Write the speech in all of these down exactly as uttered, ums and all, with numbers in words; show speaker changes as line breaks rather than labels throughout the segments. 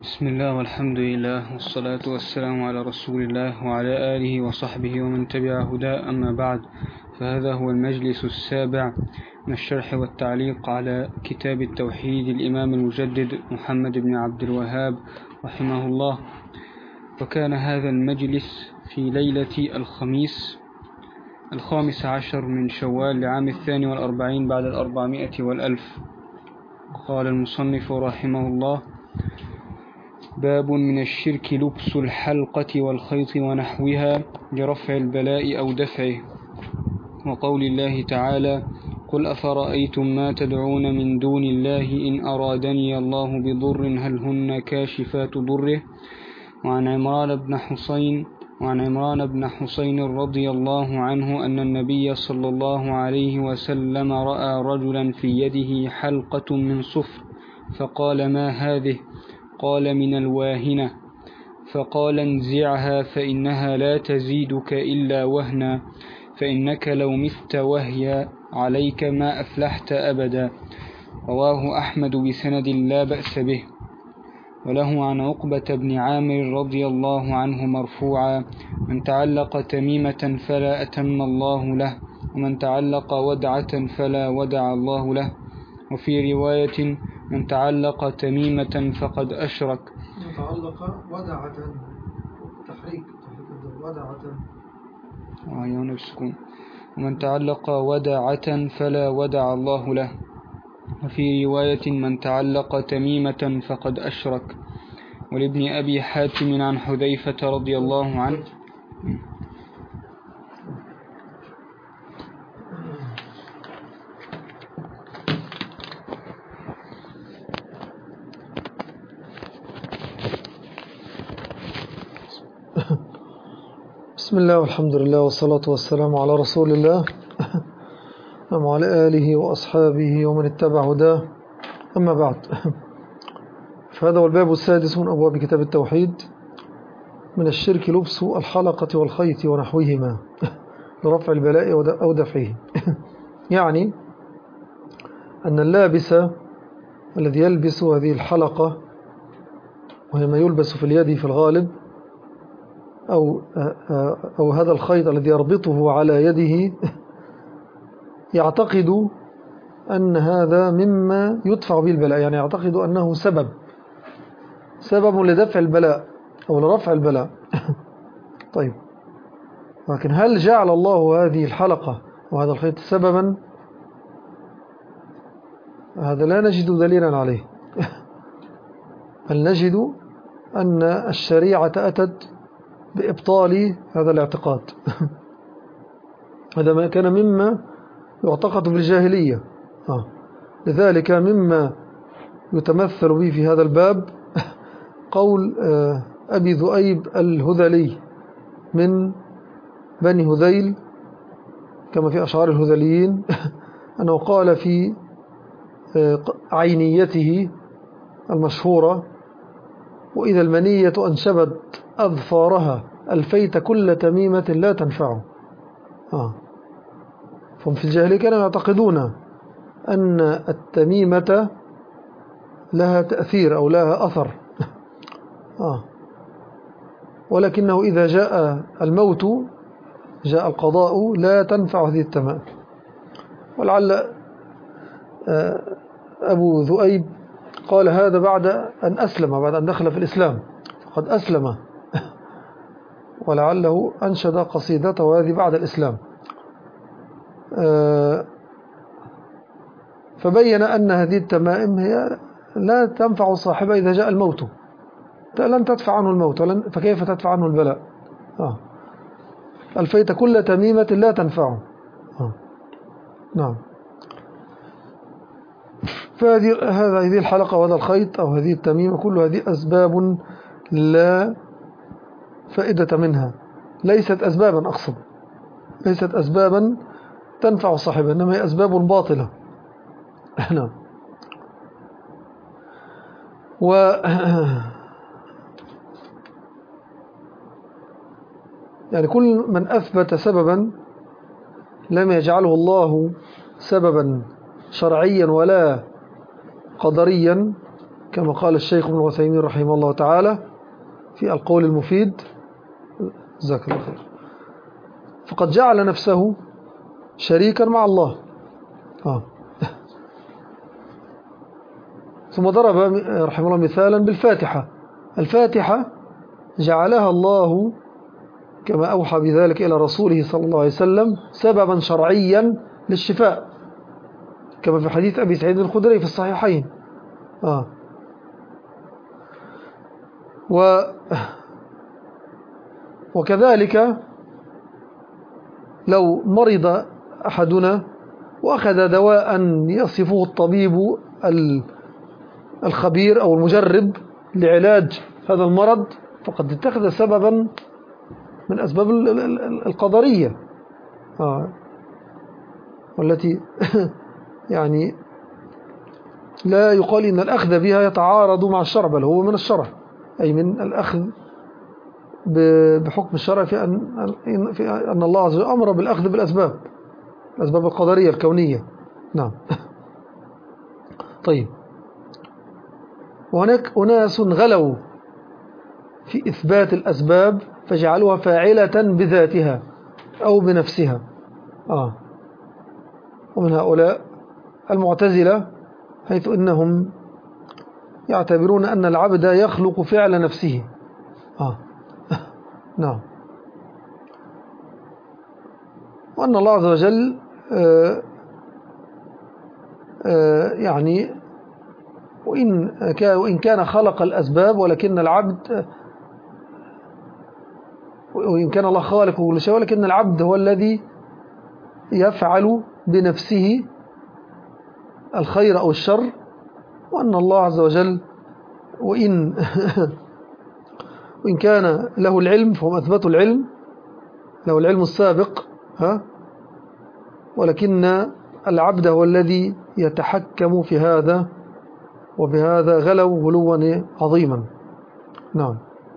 بسم الله والحمد لله والصلاة والسلام على رسول الله وعلى آله وصحبه ومن تبع هداه، أما بعد، فهذا هو المجلس السابع من الشرح والتعليق على كتاب التوحيد الإمام المجدد محمد بن عبد الوهاب رحمه الله. وكان هذا المجلس في ليلة الخميس الخامس عشر من شوال لعام الثاني والأربعين بعد الأربعمائة والألف. قال المصنف رحمه الله: باب من الشرك لبس الحلقة والخيط ونحوها لرفع البلاء أو دفعه، وقول الله تعالى: قل أفرأيتم ما تدعون من دون الله إن أرادني الله بضر هل هن كاشفات ضره. وعن عمران بن حسين وعن عمران بن حسين رضي الله عنه أن النبي صلى الله عليه وسلم رأى رجلا في يده حلقة من صفر، فقال: ما هذه؟ قال: من الواهنة. فقال: انزعها فإنها لا تزيدك إلا وهنا، فإنك لو مت وهي عليك ما أفلحت أبدا. رواه أحمد بسند لا بأس به. وله عن عقبة بن عامر رضي الله عنه مرفوعا: من تعلق تميمة فلا أتم الله له، ومن تعلق ودعة فلا ودع الله له. وفي رواية: من تعلق تميمة فقد أشرك.
من تعلق ودعة تحريك ودعة
آه السكون. ومن تعلق ودعة فلا ودع الله له. وفي رواية: من تعلق تميمة فقد أشرك. ولابن أبي حاتم عن حذيفة رضي الله عنه
بسم الله والحمد لله والصلاة والسلام على رسول الله وعلى آله وأصحابه ومن اتبع هداه، أما بعد. فهذا هو الباب السادس من أبواب كتاب التوحيد: من الشرك لبس الحلقة والخيط ونحوهما لرفع البلاء أو دفعه. يعني أن اللابس الذي يلبس هذه الحلقة، وهي ما يلبس في اليد في الغالب، أو, أو هذا الخيط الذي يربطه على يده، يعتقد أن هذا مما يدفع به البلاء، يعني يعتقد أنه سبب سبب لدفع البلاء أو لرفع البلاء. طيب، لكن هل جعل الله هذه الحلقة وهذا الخيط سببا؟ هذا لا نجد دليلا عليه. بل نجد أن الشريعة أتت بإبطال هذا الاعتقاد. هذا ما كان مما يعتقد في الجاهلية. آه. لذلك مما يتمثل به في هذا الباب قول آه أبي ذؤيب الهذلي من بني هذيل، كما في أشعار الهذليين، أنه قال في آه عينيته المشهورة: وإذا المنية أنشبت أظفارها ألفيت كل تميمة لا تنفعه. آه. فهم في الجاهلية كانوا يعتقدون أن التميمة لها تأثير أو لها أثر، آه. ولكنه إذا جاء الموت، جاء القضاء، لا تنفع هذه التمائم. ولعل آه أبو ذؤيب قال هذا بعد أن أسلم، بعد أن دخل في الإسلام، فقد أسلم، ولعله أنشد قصيدته هذه بعد الإسلام. فبين أن هذه التمائم هي لا تنفع صاحبها إذا جاء الموت، لن تدفع عنه الموت، فكيف تدفع عنه البلاء؟ آه. ألفيت كل تميمة لا تنفعه. آه. نعم. فهذه هذه الحلقة وهذا الخيط أو هذه التميمة، كل هذه أسباب لا فائدة منها، ليست أسبابا، أقصد ليست أسبابا تنفع صاحبها، إنما هي أسباب باطلة. نعم. و يعني كل من أثبت سببا لم يجعله الله سببا شرعيا ولا قدريا كما قال الشيخ ابن عثيمين رحمه الله تعالى في القول المفيد، جزاك الله خير، فقد جعل نفسه شريكا مع الله. آه. ثم ضرب رحمه الله مثالا بالفاتحة. الفاتحة جعلها الله كما أوحى بذلك إلى رسوله صلى الله عليه وسلم سببا شرعيا للشفاء، كما في حديث أبي سعيد الخدري في الصحيحين. آه. و وكذلك لو مرض أحدنا وأخذ دواء يصفه الطبيب الخبير أو المجرب لعلاج هذا المرض، فقد اتخذ سببا من أسباب القدرية، آه. والتي يعني لا يقال إن الأخذ بها يتعارض مع الشرع، بل هو من الشرع، أي من الأخذ بحكم الشرع في أن, في أن الله عز وجل أمر بالأخذ بالأسباب، الأسباب القدرية الكونية. نعم. طيب، وهناك أناس غلوا في إثبات الأسباب فجعلوها فاعلة بذاتها أو بنفسها. آه. ومن هؤلاء المعتزلة، حيث إنهم يعتبرون أن العبد يخلق فعل نفسه. آه. نعم. وأن الله عز وجل آه آه يعني وإن وإن كان خلق الأسباب، ولكن العبد وإن كان الله خالق كل شيء، ولكن العبد هو الذي يفعل بنفسه الخير أو الشر. وأن الله عز وجل وإن وإن كان له العلم، فهم أثبتوا العلم، له العلم السابق، ها، ولكن العبد هو الذي يتحكم في هذا، وبهذا غلوا غلوا عظيما. نعم.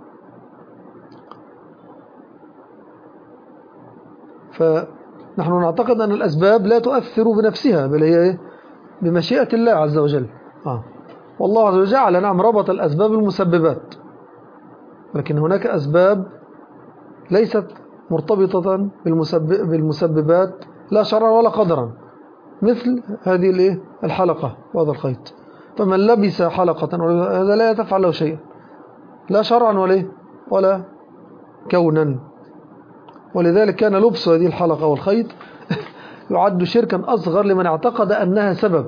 فنحن نعتقد أن الأسباب لا تؤثر بنفسها، بل هي بمشيئة الله عز وجل. آه. والله عز وجل جعل، نعم، ربط الأسباب المسببات، لكن هناك أسباب ليست مرتبطة بالمسبب بالمسببات لا شرعا ولا قدرا، مثل هذه الحلقة وهذا الخيط. فمن لبس حلقة هذا لا تفعل له شيئا، لا شرعا ولا ولا كونا. ولذلك كان لبس هذه الحلقة والخيط يعد شركا أصغر لمن اعتقد أنها سبب.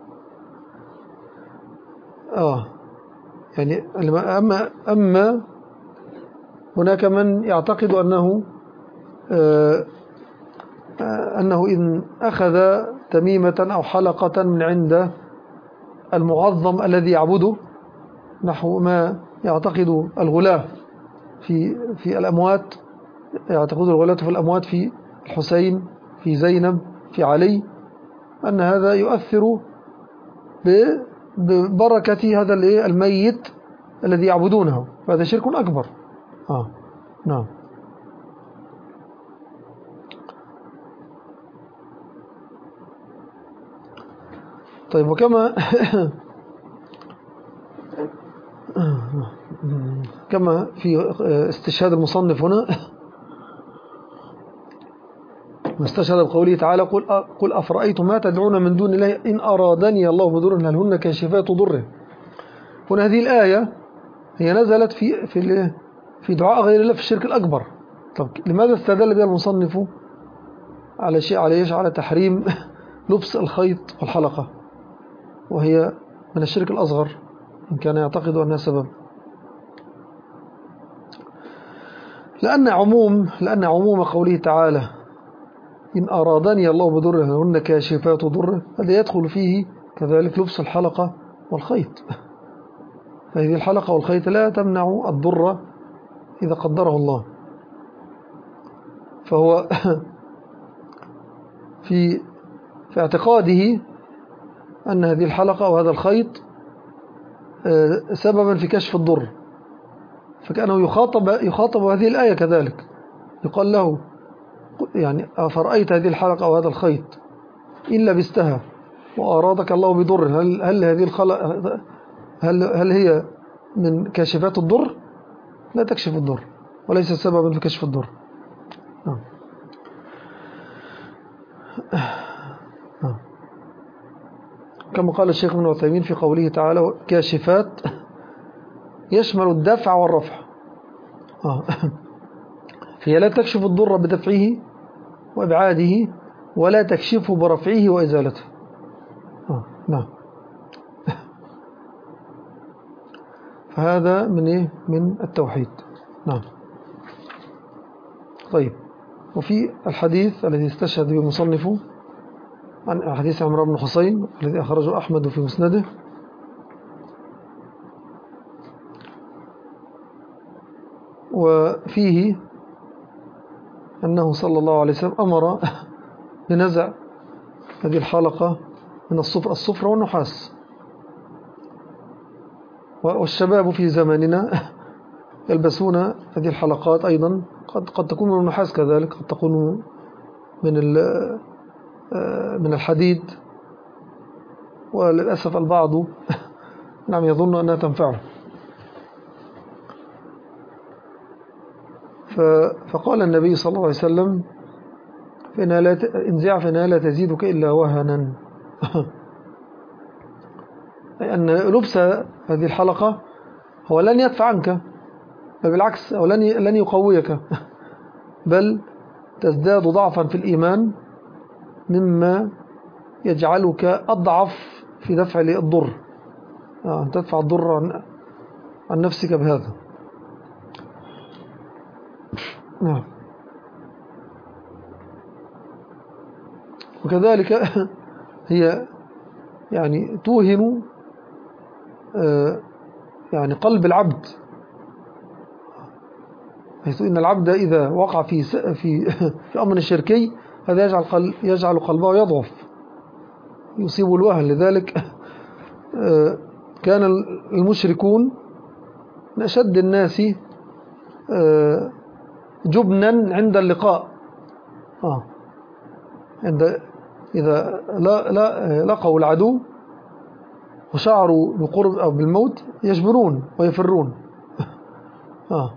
آه يعني أما, أما هناك من يعتقد أنه آه أنه إن أخذ تميمة أو حلقة من عند المعظم الذي يعبده، نحو ما يعتقد الغلاة في في الأموات، يعتقد الغلاة في الأموات في الحسين، في زينب، في علي، أن هذا يؤثر ببركة هذا الميت الذي يعبدونه، فهذا شرك أكبر. آه نعم. طيب، وكما كما في استشهاد المصنف هنا، واستشهد بقوله تعالى: قل قل أفرأيتم ما تدعون من دون الله إن أرادني الله بضر هل هن كاشفات ضره. هنا هذه الآية هي نزلت في في في دعاء غير الله في الشرك الأكبر. طب لماذا استدل بها المصنف على شيء على ايش على تحريم لبس الخيط والحلقة، وهي من الشرك الأصغر إن كان يعتقد أنها سبب؟ لأن عموم لأن عموم قوله تعالى إن أرادني الله بضر هن كاشفات ضره، هذا يدخل فيه كذلك لبس الحلقة والخيط. فهذه الحلقة والخيط لا تمنع الضر إذا قدره الله. فهو في في اعتقاده أن هذه الحلقة وهذا الخيط سببا في كشف الضر، فكأنه يخاطب يخاطب هذه الآية كذلك، يقال له يعني أفرأيت هذه الحلقة أو هذا الخيط إن لبستها وأرادك الله بضر، هل هل هذه هل, هل هي من كاشفات الضر؟ لا تكشف الضر، وليس سببا في كشف الضر. نعم. نعم. كما قال الشيخ ابن عثيمين في قوله تعالى كاشفات يشمل الدفع والرفع. آه. فهي لا تكشف الضر بدفعه وإبعاده، ولا تكشفه برفعه وإزالته. آه. نعم. فهذا من إيه؟ من التوحيد. نعم. طيب، وفي الحديث الذي استشهد به المصنف عن حديث عمرو بن حسين الذي أخرجه أحمد في مسنده، وفيه أنه صلى الله عليه وسلم أمر بنزع هذه الحلقة من الصفر الصفر والنحاس. والشباب في زماننا يلبسون هذه الحلقات أيضا، قد قد تكون من النحاس كذلك، قد تكون من من الحديد، وللأسف البعض نعم يظن أنها تنفعه. فقال النبي صلى الله عليه وسلم فإنها لا انزع فإنها لا تزيدك إلا وهنا. أن لبس هذه الحلقة هو لن يدفع عنك، بل بالعكس أو لن لن يقويك، بل تزداد ضعفا في الإيمان، مما يجعلك أضعف في دفع الضر، أن تدفع الضر عن, عن نفسك بهذا. نعم. وكذلك هي يعني توهن يعني قلب العبد، حيث إن العبد إذا وقع في في في أمر شركي هذا يجعل قلب يجعل قلبه يضعف، يصيب الوهن. لذلك كان المشركون من أشد الناس جبنا عند اللقاء. آه. عند إذا لا لا لقوا العدو وشعروا بقرب أو بالموت يجبرون ويفرون. آه.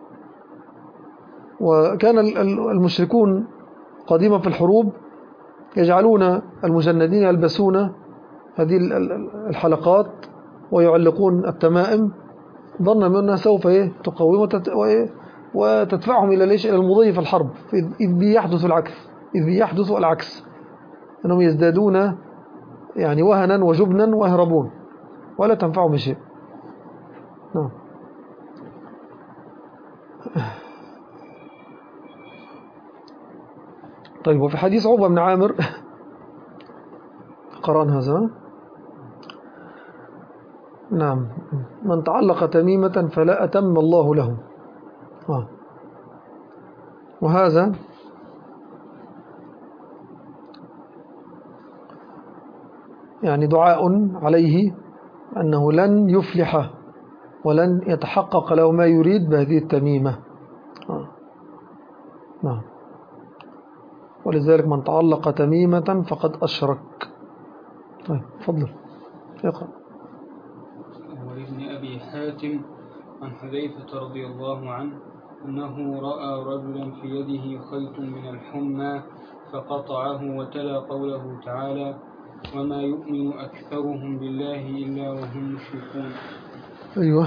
وكان المشركون قديما في الحروب يجعلون المجندين يلبسون هذه الحلقات ويعلقون التمائم، ظنا منها سوف تقوم وتدفعهم إلى ليش إلى المضي في الحرب، إذ يحدث العكس إذ يحدث العكس أنهم يزدادون يعني وهنا وجبنا ويهربون ولا تنفعهم بشيء. نعم. طيب، وفي حديث عقبة بن عامر قرأنا هذا. نعم. من تعلق تميمة فلا أتم الله له. آه. وهذا يعني دعاء عليه أنه لن يفلح ولن يتحقق له ما يريد بهذه التميمة. آه. نعم. ولذلك من تعلق تميمة فقد أشرك. طيب، تفضل اقرأ.
ولابن أبي حاتم عن حذيفة رضي الله عنه أنه رأى رجلا في يده خيط من الحمى فقطعه، وتلا قوله تعالى وما يؤمن أكثرهم بالله إلا وهم مشركون.
أيوة،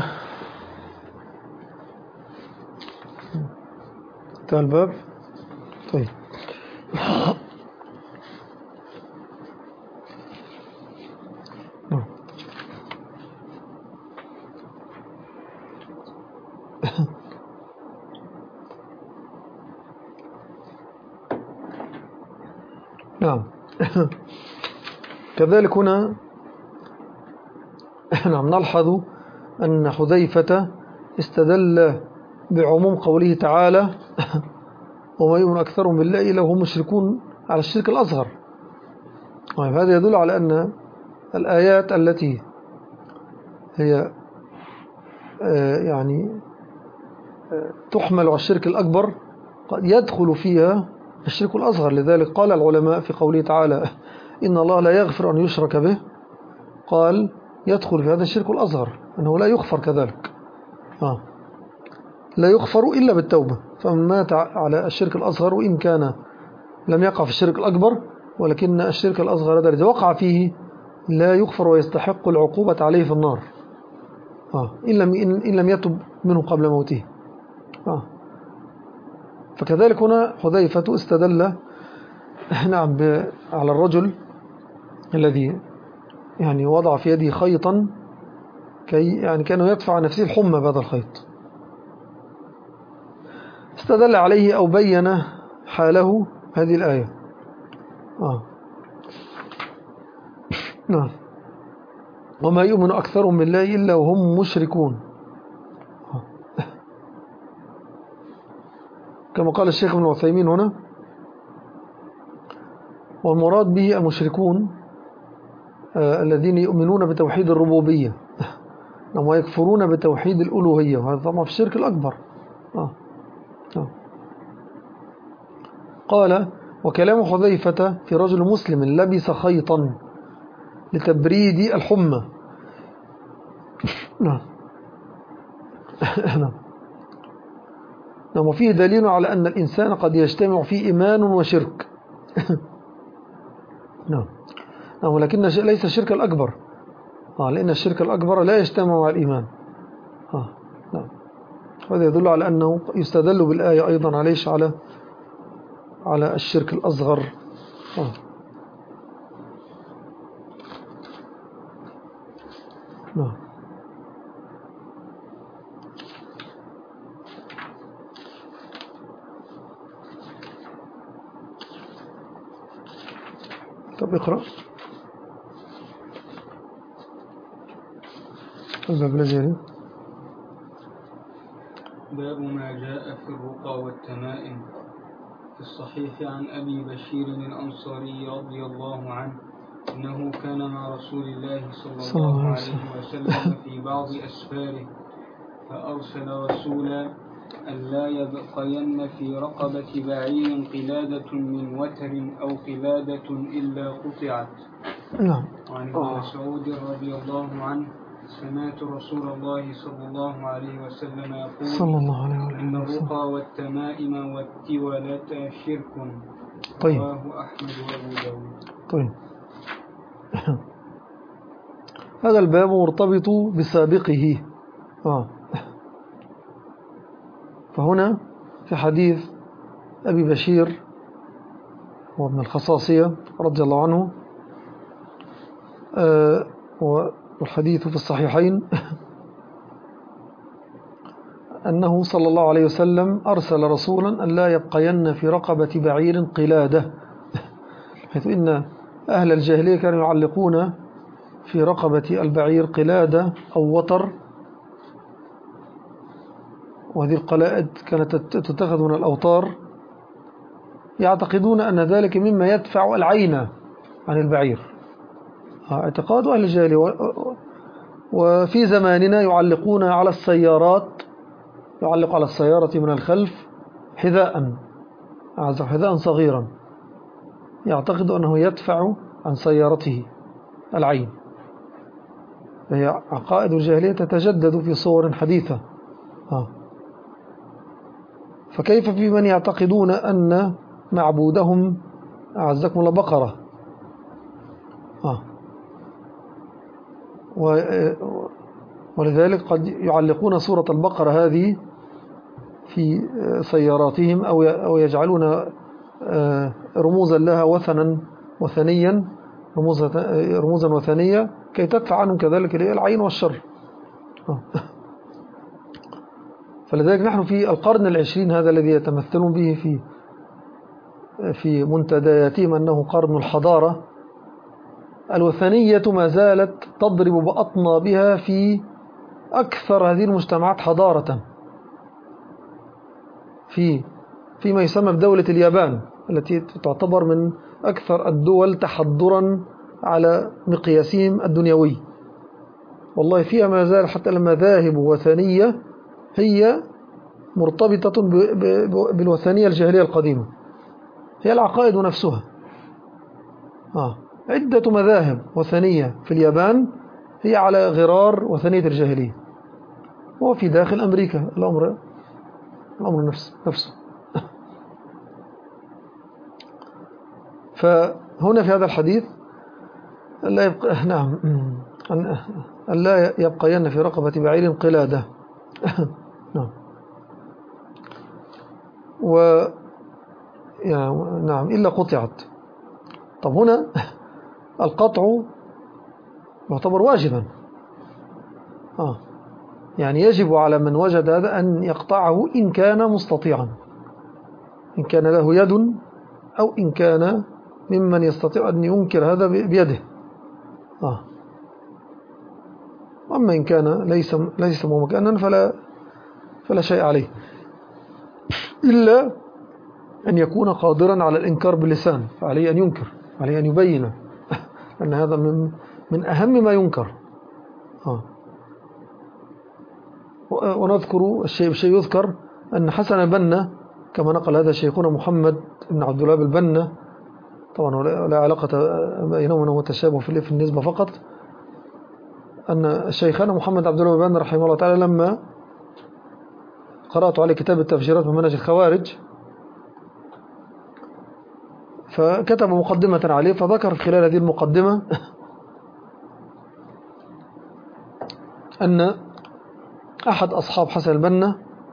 انتهى الباب. طيب. نعم. كذلك هنا نعم نلحظ أن حذيفة استدل بعموم قوله تعالى وما يؤمن أكثرهم بالله إلا وهم مشركون على الشرك الأصغر. هذا يدل على أن الآيات التي هي يعني تحمل على الشرك الأكبر قد يدخل فيها الشرك الأصغر. لذلك قال العلماء في قوله تعالى إن الله لا يغفر أن يشرك به، قال يدخل في هذا الشرك الأصغر، أنه لا يغفر كذلك. آه. لا يغفر إلا بالتوبة. فمن مات على الشرك الأصغر وإن كان لم يقع في الشرك الأكبر، ولكن الشرك الأصغر هذا الذي وقع فيه لا يغفر ويستحق العقوبة عليه في النار، آه. إن لم إن لم يتب منه قبل موته. آه. فكذلك هنا حذيفة استدل نعم على الرجل الذي يعني وضع في يده خيطا كي يعني كانوا يدفع نفسه الحمى بهذا الخيط، استدل عليه أو بين حاله هذه الآية. آه. نعم. وما يؤمن أكثرهم بالله إلا وهم مشركون، آه. كما قال الشيخ ابن عثيمين هنا، والمراد به المشركون آه الذين يؤمنون بتوحيد الربوبية ويكفرون بتوحيد الألوهية، وهذا طبعا في الشرك الأكبر. آه. آه. قال: وكلام حذيفة في رجل مسلم لبس خيطا لتبريد الحمى. نعم. نعم. نعم. وفيه دليل على أن الإنسان قد يجتمع فيه إيمان وشرك. نعم. نعم. ولكن ليس الشرك الأكبر، آه. لأن الشرك الأكبر لا يجتمع مع الإيمان. آه. نعم. هذا يدل على أنه يستدل بالآية أيضا عليش على على الشرك الأصغر. آه. نعم. طب اقرأ الباب الذي
باب ما جاء في الرقى والتمائم. في الصحيح عن أبي بشير الأنصاري رضي الله عنه أنه كان مع رسول الله صلى الله عليه وسلم في بعض أسفاره، فأرسل رسولا ألا يبقين في رقبة بعير قلادة من وتر أو قلادة إلا قطعت. وعن ابن مسعود رضي الله عنه: سمعت رسول الله صلى الله عليه وسلم يقول: صلى الله عليه وسلم: إن الرقى والتمائم والتولة شرك.
طيب.
رواه أحمد وأبو داود.
طيب. هذا الباب مرتبط بسابقه. آه. فهنا في حديث أبي بشير وابن الخصاصية رضي الله عنه، آه والحديث في الصحيحين، أنه صلى الله عليه وسلم أرسل رسولا أن لا يبقين في رقبة بعير قلادة، حيث إن أهل الجاهلية كانوا يعلقون في رقبة البعير قلادة أو وتر، وهذه القلائد كانت تتخذ من الأوتار، يعتقدون أن ذلك مما يدفع العين عن البعير، اعتقاد أهل الجاهلية. وفي زماننا يعلقون على السيارات، يعلق على السيارة من الخلف حذاء حذاء صغيرا، يعتقد أنه يدفع عن سيارته العين. فهي عقائد الجاهلية تتجدد في صور حديثة. آه. فكيف في من يعتقدون أن معبودهم أعزكم الله بقرة؟ آه. ولذلك قد يعلقون صورة البقرة هذه في سياراتهم، أو يجعلون رموزا لها وثنا وثنيا رموزا وثنية كي تدفع عنهم كذلك العين والشر. آه. فلذلك نحن في القرن العشرين هذا الذي يتمثلون به في في منتدياتهم أنه قرن الحضارة، الوثنية ما زالت تضرب بأطنابها في أكثر هذه المجتمعات حضارة، في فيما يسمى بدولة اليابان التي تعتبر من أكثر الدول تحضرا على مقياسهم الدنيوي. والله فيها ما زال حتى المذاهب وثنية هي مرتبطة بالوثنية الجاهلية القديمة، هي العقائد نفسها. آه. عدة مذاهب وثنية في اليابان هي على غرار وثنية الجاهلية، وفي داخل أمريكا الأمر الأمر نفسه نفسه فهنا في هذا الحديث لا يبقى نعم أن لا يبقين في رقبة بعير قلادة نعم و يعني نعم إلا قطعت. طب هنا القطع يعتبر واجبا، آه يعني يجب على من وجد هذا أن يقطعه إن كان مستطيعا، إن كان له يد أو إن كان ممن يستطيع أن ينكر هذا بيده. آه. أما إن كان ليس ليس ممكنا فلا فلا شيء عليه، إلا أن يكون قادرا على الإنكار باللسان، فعليه أن ينكر، عليه أن يبين أن هذا من من أهم ما ينكر. آه. ونذكر الشيء بشيء يذكر أن حسن البنا كما نقل هذا شيخنا محمد بن عبد الوهاب البنا، طبعا لا علاقة بينهما وتشابه في النسبة فقط، أن شيخنا محمد عبد الوهاب البنا رحمه الله تعالى لما قرأت عليه كتاب التفجيرات من منهج الخوارج فكتب مقدمة عليه، فذكر خلال هذه المقدمة أن أحد أصحاب حسن البنا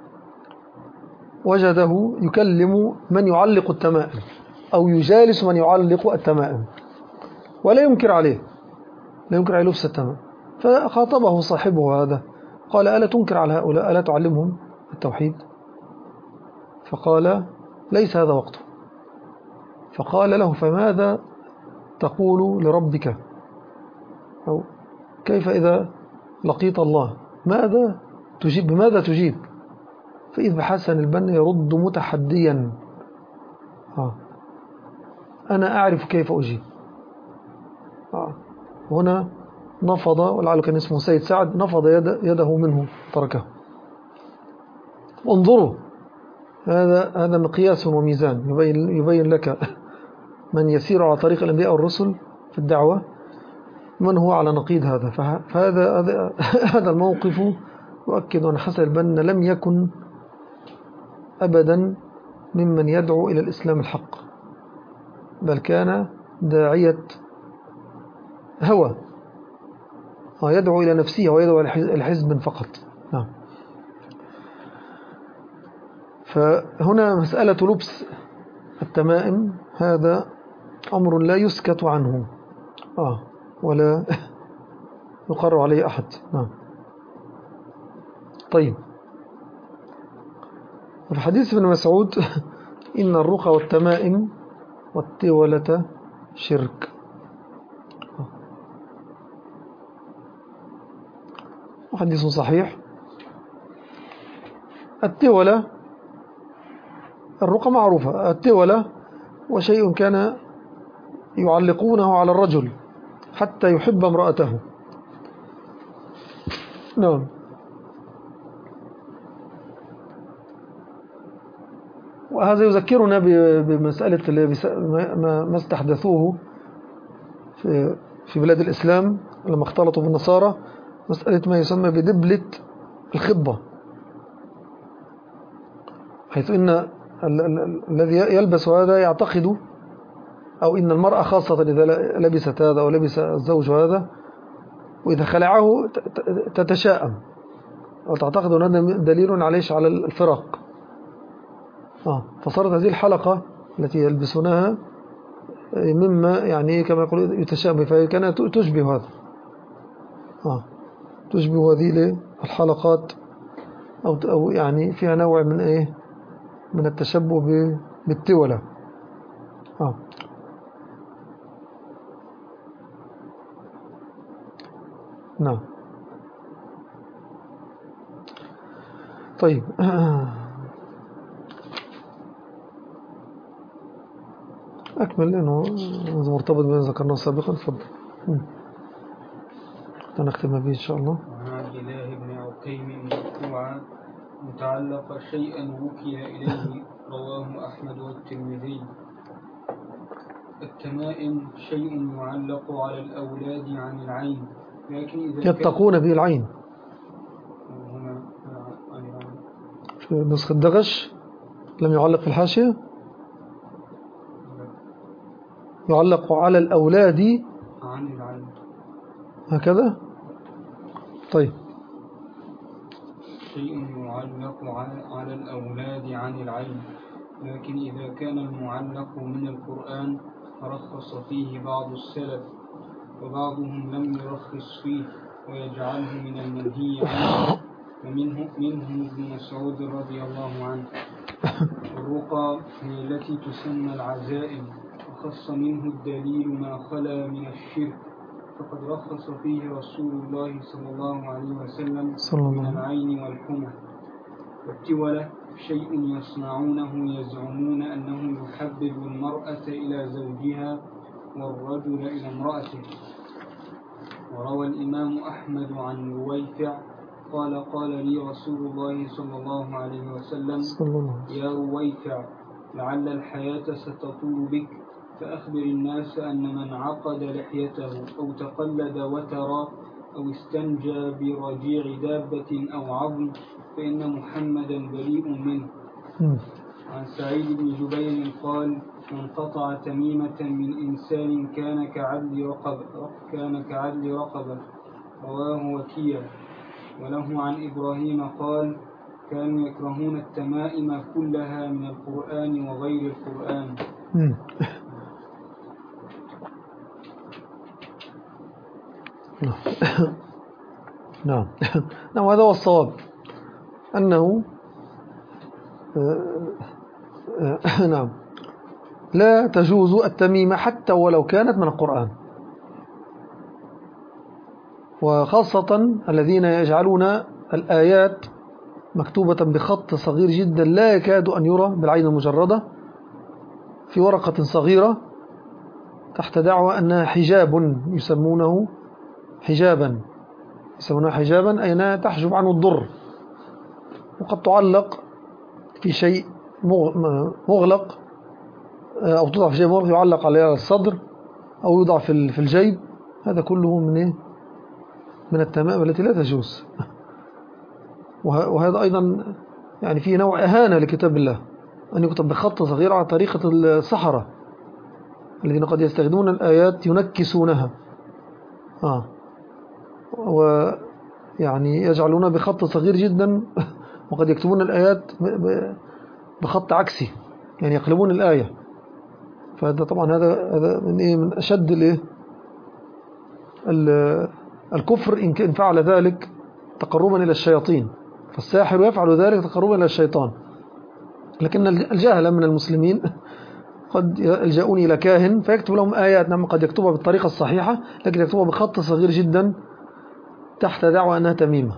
وجده يكلم من يعلق التمائم أو يجالس من يعلق التمائم ولا ينكر عليه، لا ينكر عليه لبس التمائم. فخاطبه صاحبه هذا قال: ألا تنكر على هؤلاء؟ ألا تعلمهم التوحيد؟ فقال: ليس هذا وقته. فقال له: فماذا تقول لربك؟ أو كيف إذا لقيت الله ماذا تجيب؟ بماذا تجيب؟ فإذ بحسن البنا يرد متحديا: آه أنا أعرف كيف أجيب. آه هنا نفض، ولعله كان اسمه سيد سعد، نفض يد يده منه تركه. انظروا، هذا هذا مقياس وميزان يبين, يبين لك من يسير على طريق الأنبياء والرسل في الدعوة من هو على نقيض هذا. فهذا هذا, هذا الموقف يؤكد أن حسن البنا لم يكن أبدا ممن يدعو إلى الإسلام الحق، بل كان داعية هوى، يدعو إلى نفسه ويدعو إلى حزب فقط. نعم. فهنا مسألة لبس التمائم هذا أمر لا يسكت عنه آه ولا يقر عليه أحد. نعم. طيب، في حديث ابن مسعود: إن الرقى والتمائم والتولة شرك. حديث صحيح. التولة، الرقى معروفة، التولة وشيء كان يعلقونه على الرجل حتى يحب امرأته. نعم. وهذا يذكرنا بمسألة ما استحدثوه في في بلاد الإسلام لما اختلطوا بالنصارى، مسألة ما يسمى بدبلة الخطبة، حيث إن الذي يلبس هذا يعتقد، أو إن المرأة خاصة إذا لبست هذا أو لبس الزوج هذا وإذا خلعه تتشائم أو تعتقد أن هذا دليل عليش على الفراق. آه فصارت هذه الحلقة التي يلبسونها مما يعني كما يقول يتشابه، فهي كانت تشبه هذا، آه تشبه هذه الحلقات، أو أو يعني فيها نوع من إيه، من التشبه بالتولة. آه نعم. طيب، أكمل لأنه مرتبط بما ذكرناه سابقا. تفضل. نختم به إن شاء الله.
وعن عبد الله بن عقيم مرفوعا: متعلق شيئا وكل إليه، رواه أحمد والترمذي. التمائم شيء يعلق على الأولاد عن العين، لكن إذا
يتقون به العين في نسخة دغش لم يعلق في الحاشية، يعلق على الأولاد
عن العين
هكذا. طيب
شيء يعلق على الأولاد عن العين، لكن إذا كان المعلق من القرآن فرخص فيه بعض السلف، وبعضهم لم يرخص فيه ويجعله من المنهي عنه، ومنه منهم ابن مسعود رضي الله عنه. الرقى هي التي تسمى العزائم، وخص منه الدليل ما خلا من الشرك، فقد رخص فيه رسول الله صلى الله عليه وسلم من العين والحمى. والتولة شيء يصنعونه يزعمون أنه يحبب المرأة إلى زوجها والرجل إلى امرأته. وروى الإمام أحمد عن رويفع قال قال لي رسول الله صلى الله عليه وسلم: يا رويفع، لعل الحياة ستطول بك، فأخبر الناس أن من عقد لحيته أو تقلد وترى أو استنجى برجيع دابة أو عظم فإن محمدا بريء منه. عن سعيد بن جبير قال: من قطع تميمة من إنسان كان كعدل رقبة كان كعدل رقبة رواه وكيع. وله عن إبراهيم قال: كانوا يكرهون التمائم كلها من القرآن وغير القرآن.
نعم نعم هذا هو الصواب، أنه نعم لا تجوز التميمة حتى ولو كانت من القرآن، وخاصة الذين يجعلون الآيات مكتوبة بخط صغير جدا لا يكاد أن يرى بالعين المجردة في ورقة صغيرة تحت دعوى أنها حجاب، يسمونه حجابا يسمونها حجابا أي أنها تحجب عنه الضر، وقد تعلق في شيء مغلق أو توضع في شيء مغلق يعلق على الصدر أو يوضع في الجيب. هذا كله من من التمائم التي لا تجوز. وهذا أيضا يعني فيه نوع إهانة لكتاب الله، أن يكتب بخط صغير على طريقة السحرة الذين قد يستخدمون الآيات ينكسونها آه ويعني يجعلونها بخط صغير جدا، وقد يكتبون الآيات بخط عكسي، يعني يقلبون الآية. فهذا طبعا هذا هذا من إيه من أشد الإيه الكفر إن فعل ذلك تقربا إلى الشياطين، فالساحر يفعل ذلك تقربا إلى الشيطان. لكن الجاهل من المسلمين قد يلجؤون إلى كاهن فيكتب لهم آيات، نعم قد يكتبها بالطريقة الصحيحة لكن يكتبها بخط صغير جدا تحت دعوى أنها تميمة.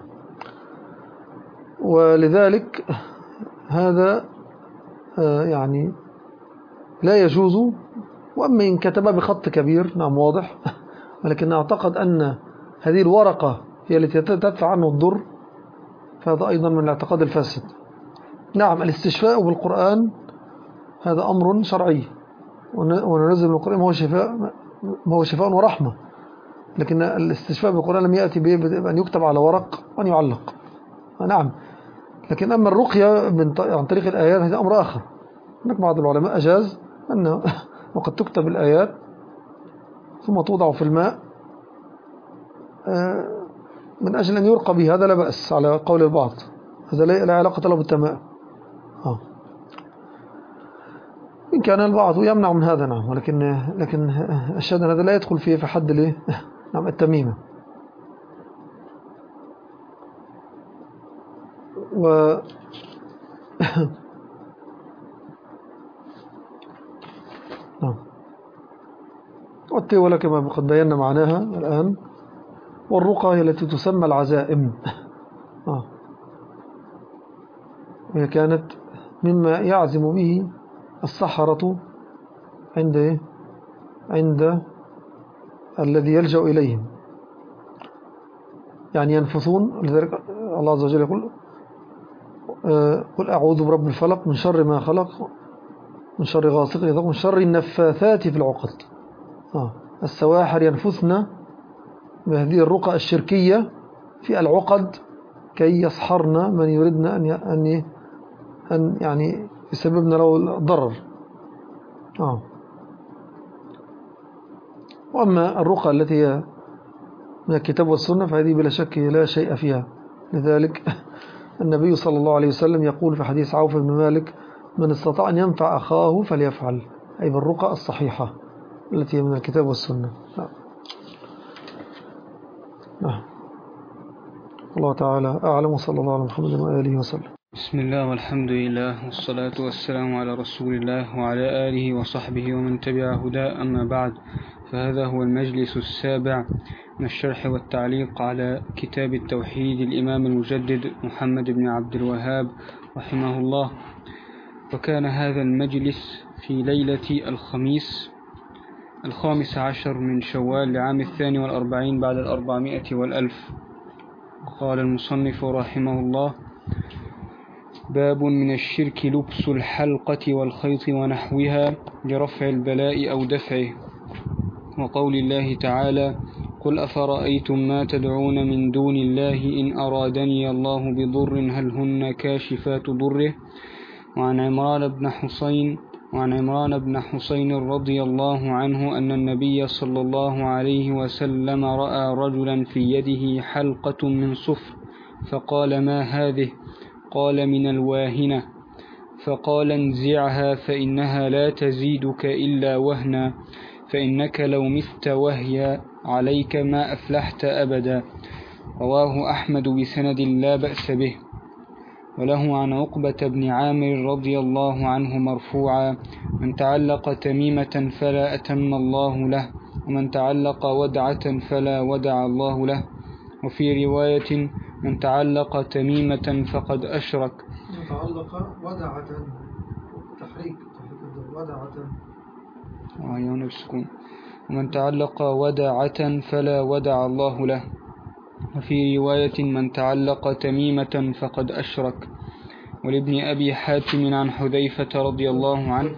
ولذلك هذا يعني لا يجوز. وأما إن كتبها بخط كبير نعم واضح، ولكن أعتقد أن هذه الورقة هي التي تدفع عنه الضر، فهذا أيضا من الاعتقاد الفاسد. نعم الاستشفاء بالقرآن هذا أمر شرعي، وننزل من القرآن ما هو شفاء ما هو شفاء ورحمة، لكن الاستشفاء بالقرآن لم يأتي بأن يكتب على ورق وأن يعلق. نعم، لكن أما الرقية عن طريق الآيات هذا أمر آخر. هناك بعض العلماء أجاز أنه وقد تكتب الآيات ثم توضع في الماء من أجل أن يرقى به، هذا لا بأس على قول البعض، هذا لا علاقة له بالتماء. آه. إن كان البعض يمنع من هذا نعم، ولكن لكن الشهد هذا لا يدخل فيه في حد ليه نعم التميمة. و نعم والتولة كما قد بينا معناها الآن. والرقى هي التي تسمى العزائم آه. وهي كانت مما يعزم به السحرة عند عند الذي يلجأ إليهم، يعني ينفثون. لذلك الله عز وجل يقول قل أعوذ برب الفلق من شر ما خلق من شر غاسق إذا وقب من شر النفاثات في العقد. آه. السواحر ينفثن بهذه الرقى الشركية في العقد كي يسحرنا من يريدنا أن أن أن يعني يسببنا له ضرر. آه. وأما الرقى التي هي من الكتاب والسنة فهذه بلا شك لا شيء فيها. لذلك النبي صلى الله عليه وسلم يقول في حديث عوف بن مالك: من استطاع أن ينفع أخاه فليفعل، أي بالرقى الصحيحة التي هي من الكتاب والسنة. نعم. نعم. الله تعالى أعلم، صلى الله على محمد وآله وسلم.
بسم الله والحمد لله والصلاة والسلام على رسول الله وعلى آله وصحبه ومن تبع هداه، أما بعد، فهذا هو المجلس السابع من الشرح والتعليق على كتاب التوحيد الإمام المجدد محمد بن عبد الوهاب رحمه الله. وكان هذا المجلس في ليلة الخميس الخامس عشر من شوال لعام الثاني والأربعين بعد الأربعمائة والألف. قال المصنف رحمه الله: باب من الشرك لبس الحلقة والخيط ونحوها لرفع البلاء أو دفعه. وقول الله تعالى: قل أفرأيتم ما تدعون من دون الله إن أرادني الله بضر هل هن كاشفات ضره. وعن عمران بن حسين وعن عمران بن حسين رضي الله عنه أن النبي صلى الله عليه وسلم رأى رجلا في يده حلقة من صفر فقال: ما هذه؟ قال: من الواهنة. فقال: انزعها فإنها لا تزيدك إلا وهنا، فإنك لو مت وهي عليك ما أفلحت أبدا. رواه أحمد بسند لا بأس به. وله عن عقبة بن عامر رضي الله عنه مرفوعا: من تعلق تميمة فلا أتم الله له، ومن تعلق ودعة فلا ودع الله له. وفي رواية: من تعلق تميمة فقد أشرك.
من تعلق ودعة تحريك ودعة
وعيون بسكون. ومن تعلق ودعة فلا ودع الله له. وفي رواية: من تعلق تميمة فقد أشرك. ولابن أبي حاتم عن حذيفة رضي الله عنه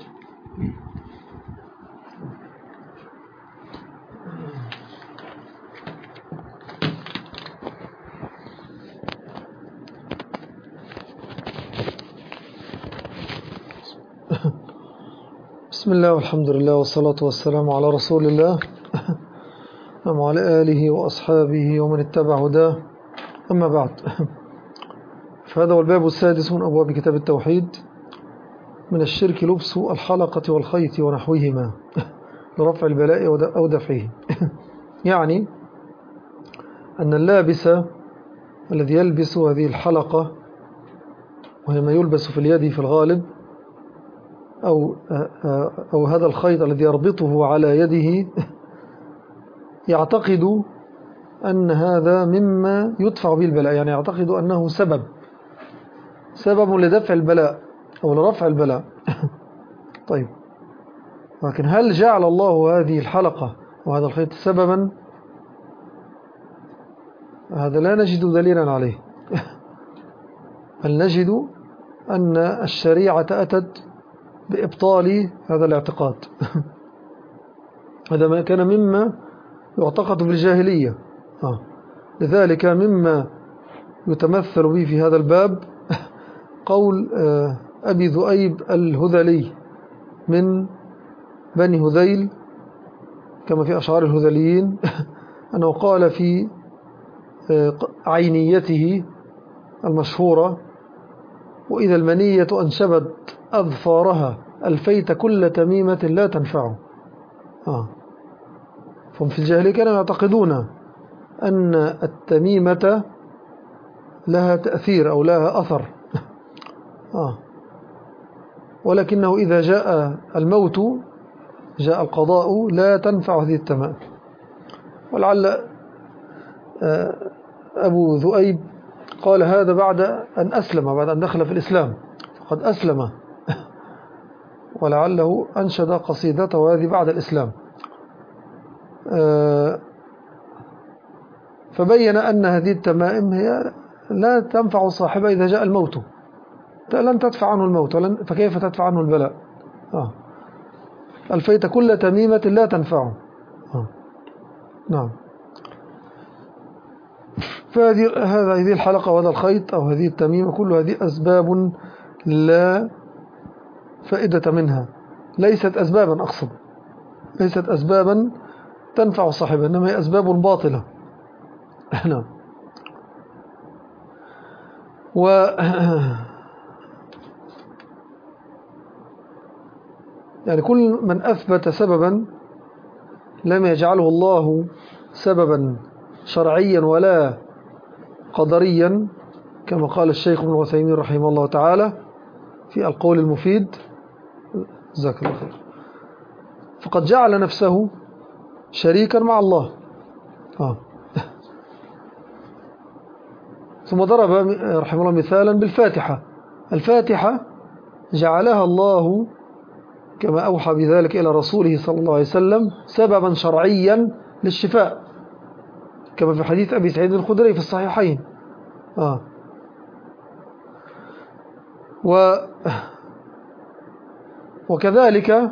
بسم الله والحمد لله والصلاة والسلام على رسول الله وعلى آله وأصحابه ومن اتبع هداه، أما بعد. فهذا هو الباب السادس من أبواب كتاب التوحيد: من الشرك لبس الحلقة والخيط ونحوهما لرفع البلاء أو دفعه. يعني أن اللابس الذي يلبس هذه الحلقة، وهي ما يلبس في اليد في الغالب، أو, أو هذا الخيط الذي يربطه على يده، يعتقد أن هذا مما يدفع به البلاء، يعني يعتقد أنه سبب سبب لدفع البلاء أو لرفع البلاء. طيب، لكن هل جعل الله هذه الحلقة وهذا الخيط سببا؟ هذا لا نجد دليلا عليه. بل نجد أن الشريعة أتت بإبطال هذا الاعتقاد. هذا ما كان مما يعتقد في الجاهلية. آه. لذلك مما يتمثل به في هذا الباب قول أبي ذؤيب الهذلي من بني هذيل كما في أشعار الهذليين، أنه قال في عينيته المشهورة: وإذا المنية أنشبت أظفارها ألفيت كل تميمة لا تنفعه. آه. فهم في الجاهلية كانوا يعتقدون أن التميمة لها تأثير أو لها أثر، آه. ولكنه إذا جاء الموت، جاء القضاء، لا تنفع هذه التمائم. ولعل أبو ذؤيب قال هذا بعد أن أسلم، بعد أن دخل في الإسلام، فقد أسلم، ولعله أنشد قصيدته هذه بعد الإسلام. فبين أن هذه التمائم هي لا تنفع صاحبها إذا جاء الموت، لن تدفع عنه الموت، فكيف تدفع عنه البلاء؟ آه. ألفيت كل تميمة لا تنفعه. آه. نعم. فهذه هذه الحلقة وهذا الخيط أو هذه التميمة كل هذه أسباب لا فائدة منها، ليست أسبابا، أقصد ليست أسبابا تنفع صاحبها، إنما هي أسباب باطلة. نعم. و يعني كل من أثبت سببا لم يجعله الله سببا شرعيا ولا قدريا، كما قال الشيخ ابن عثيمين رحمه الله تعالى في القول المفيد، جزاك الله خير، فقد جعل نفسه شريكا مع الله. آه. ثم ضرب رحمه الله مثالا بالفاتحة. الفاتحة جعلها الله كما أوحى بذلك إلى رسوله صلى الله عليه وسلم سببا شرعيا للشفاء، كما في حديث أبي سعيد الخدري في الصحيحين. آه. و وكذلك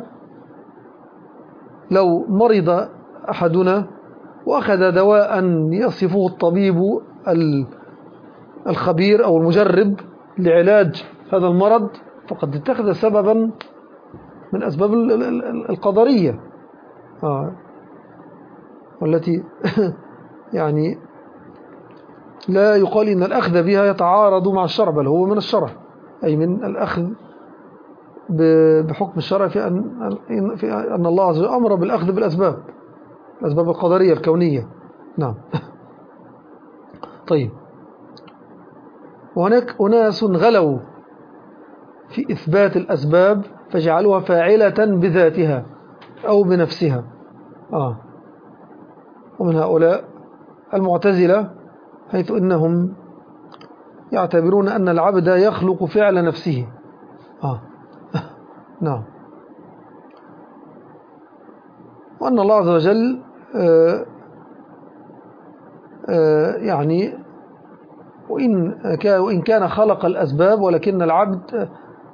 لو مرض أحدنا وأخذ دواء يصفه الطبيب الخبير أو المجرب لعلاج هذا المرض، فقد اتخذ سببا من أسباب القدرية، آه. والتي يعني لا يقال إن الأخذ بها يتعارض مع الشرع، بل هو من الشرع، أي من الأخذ بحكم الشرع في أن, في أن الله عز وجل أمر بالأخذ بالأسباب، الأسباب القدرية الكونية. نعم. طيب، وهناك أناس غلوا في إثبات الأسباب فجعلوها فاعلة بذاتها أو بنفسها. آه. ومن هؤلاء المعتزلة، حيث إنهم يعتبرون أن العبد يخلق فعل نفسه. آه. نعم. وأن الله عز وجل آه آه يعني وإن كان, وإن كان خلق الأسباب، ولكن العبد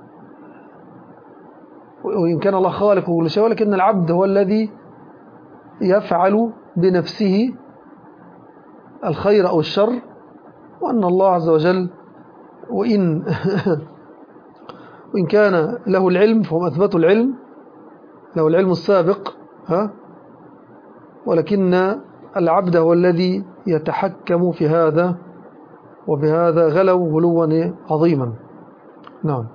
وإن كان الله خالق كل شيء، ولكن العبد هو الذي يفعل بنفسه الخير أو الشر. وأن الله عز وجل وإن وإن كان له العلم، فهم أثبتوا العلم، له العلم السابق، ها، ولكن العبد هو الذي يتحكم في هذا، وبهذا غلوا غلوا عظيما. نعم.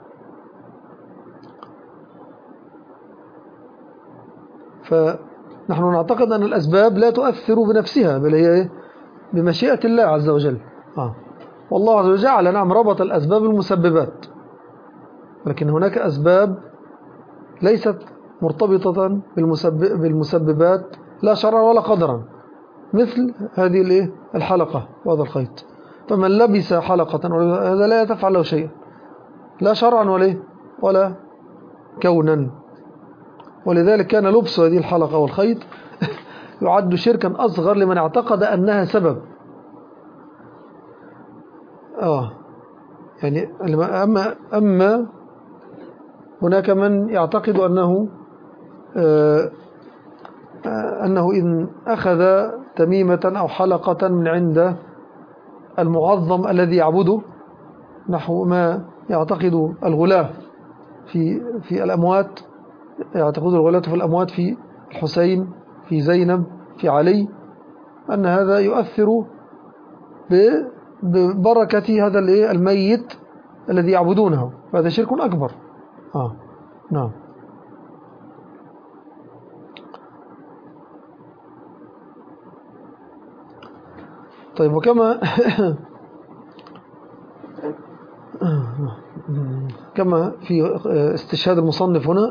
فنحن نعتقد أن الأسباب لا تؤثر بنفسها، بل هي بمشيئة الله عز وجل. آه. والله عز وجل جعل، نعم، ربط الأسباب المسببات، لكن هناك أسباب ليست مرتبطة بالمسبب بالمسببات لا شرعا ولا قدرا، مثل هذه الحلقة وهذا الخيط. فمن لبس حلقة هذا لا تفعل له شيء، لا شرعا ولا ولا كونا. ولذلك كان لبس هذه الحلقة والخيط يعد شركا أصغر لمن اعتقد أنها سبب. آه يعني أما, أما هناك من يعتقد أنه آه أنه إن أخذ تميمة أو حلقة من عند المعظم الذي يعبده، نحو ما يعتقد الغلاة في في الأموات، يعتقد الغلاة في الأموات في الحسين، في زينب، في علي، أن هذا يؤثر ببركة هذا الميت الذي يعبدونه، فهذا شرك أكبر. آه نعم. طيب، وكما كما في استشهاد المصنف هنا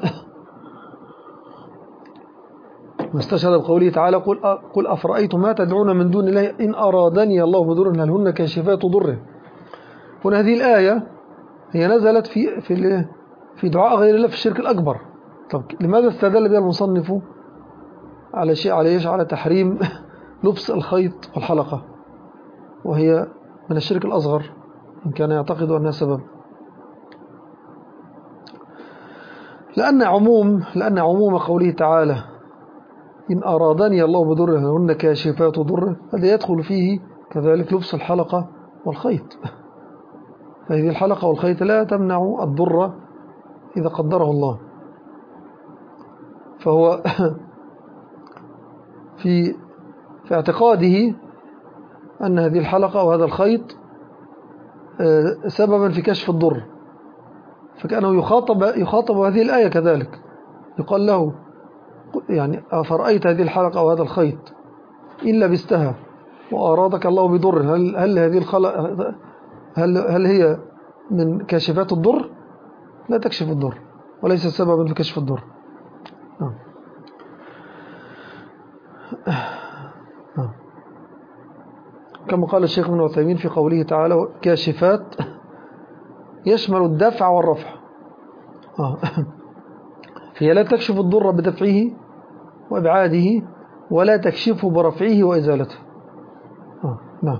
استشهد بقوله تعالى: قل قل أفرأيتم ما تدعون من دون الله إن أرادني الله بضر هل هن كاشفات ضره. هنا هذه الآية هي نزلت في في في دعاء غير الله في الشرك الأكبر. طب لماذا استدل بها المصنف على شيء على ايش على تحريم لبس الخيط والحلقة، وهي من الشرك الأصغر إن كان يعتقد أنها سبب؟ لأن عموم لأن عموم قوله تعالى إن أرادني الله بضره هن كاشفات ضره، هذا يدخل فيه كذلك لبس الحلقة والخيط، فهذه الحلقة والخيط لا تمنع الضر إذا قدره الله. فهو في في اعتقاده أن هذه الحلقة أو هذا الخيط سببا في كشف الضر، فكأنه يخاطب يخاطب هذه الآية كذلك، يقال له يعني أفرأيت هذه الحلقة أو هذا الخيط إن لبستها وأرادك الله بضر، هل هل هذه الخلق هل هل هي من كاشفات الضر؟ لا تكشف الضر وليس سببا في كشف الضر. نعم. كما قال الشيخ ابن عثيمين في قوله تعالى كاشفات يشمل الدفع والرفع، فهي لا تكشف الضر بدفعه وإبعاده ولا تكشفه برفعه وإزالته. آه. نعم.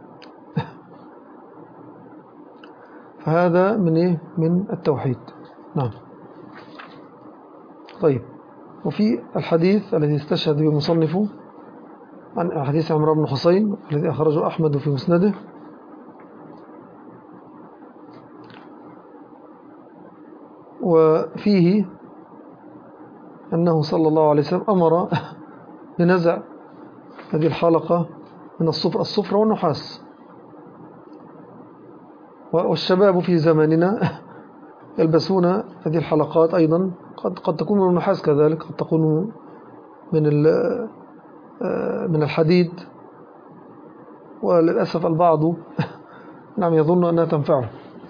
فهذا من إيه؟ من التوحيد. نعم. طيب، وفي الحديث الذي استشهد به المصنف عن حديث عمرو بن حسين الذي أخرجه أحمد في مسنده، وفيه أنه صلى الله عليه وسلم أمر بنزع هذه الحلقة من الصفر الصفر والنحاس، والشباب في زماننا يلبسون هذه الحلقات أيضا، قد قد تكون من النحاس كذلك، قد تكون من من الحديد، وللأسف البعض نعم يظن أنها تنفعه.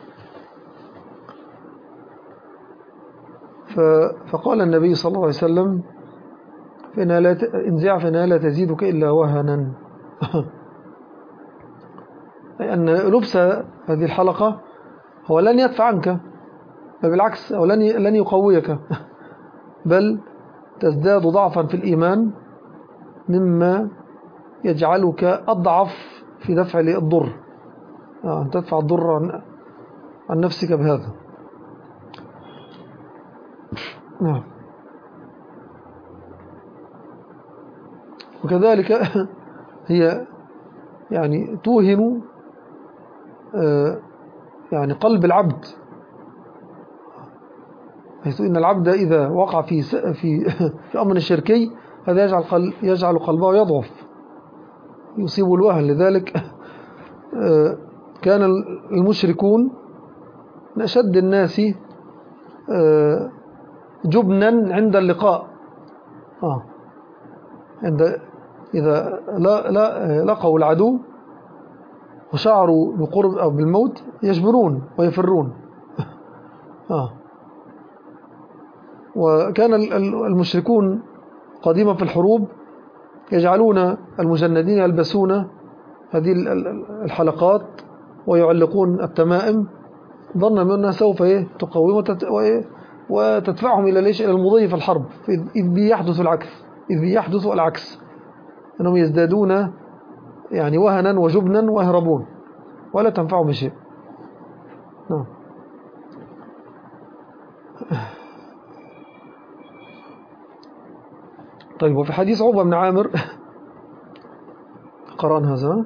فقال النبي صلى الله عليه وسلم فإنها لا انزع فإنها لا تزيدك إلا وهنا أي أن لبس هذه الحلقة هو لن يدفع عنك، بل بالعكس أو لن لن يقويك، بل تزداد ضعفا في الإيمان مما يجعلك أضعف في دفع الضر، أن تدفع الضر عن, عن نفسك بهذا. نعم. وكذلك هي يعني توهن يعني قلب العبد، حيث إن العبد إذا وقع في في في أمر شركي هذا يجعل قلب يجعل قلبه يضعف، يصيب الوهن. لذلك كان المشركون من أشد الناس جبنا عند اللقاء، آه عند إذا لا لا لقوا العدو وشعروا بقرب أو بالموت يجبرون ويفرون. آه وكان المشركون قديما في الحروب يجعلون المجندين يلبسون هذه الحلقات ويعلقون التمائم ظنا منها سوف تقوم وتدفعهم إلى ليش إلى المضي في الحرب، إذ بيحدث العكس إذ بيحدث العكس أنهم يزدادون يعني وهنا وجبنا ويهربون ولا تنفعهم بشيء. نعم. طيب، وفي حديث عقبة بن عامر قرأنا هذا.